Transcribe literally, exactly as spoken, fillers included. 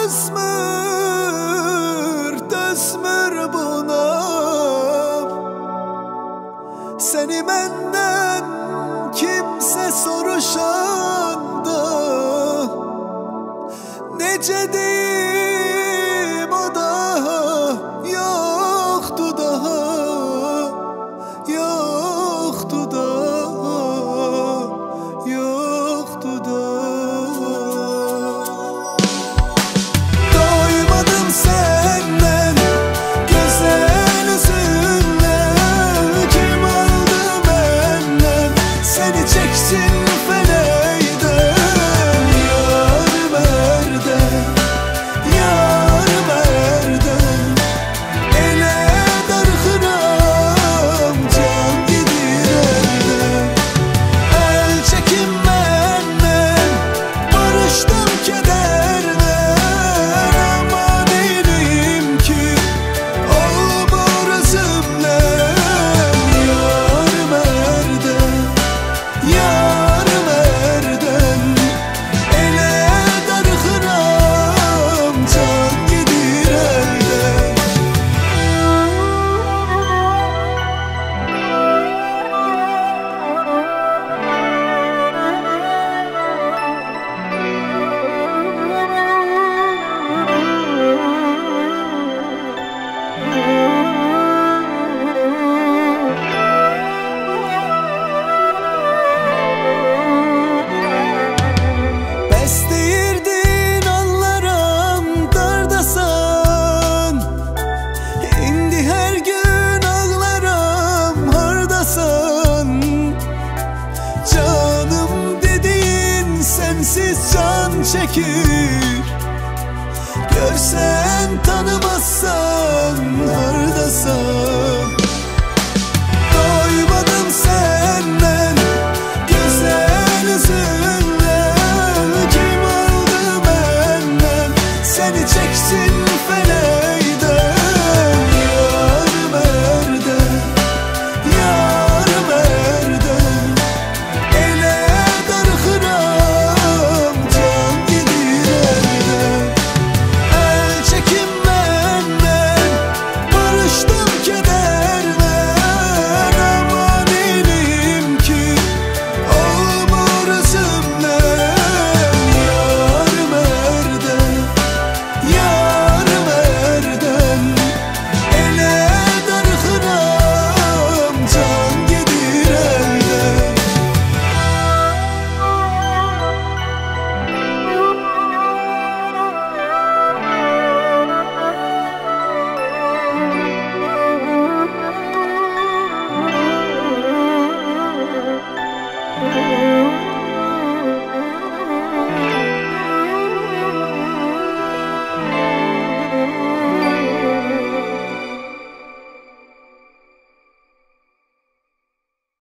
Dözmür, dözmür buna. Seni benden kimse soruşanda, nece deyim o daha yoktu daha, yoktu daha, yoktu daha. Doymadım senden güzel yüzünle, kim aldı benden seni çeksin feleğden. Yar merden, yar merden, ele dargınam, can gidir elden. El çekim benden, barıştım kederden. Aman eyleyim ki olur özümden. Yar merden, yar merden, ele dargınam, can gidir elden. Bes deyirdin anlaram dardasan, indi her gün ağlaram hardasan. Canım dediğin sensiz can çekir, görsen tanımazsan hardasan. Doymadım senden güzel yüzünle, kim aldı benden seni çeksin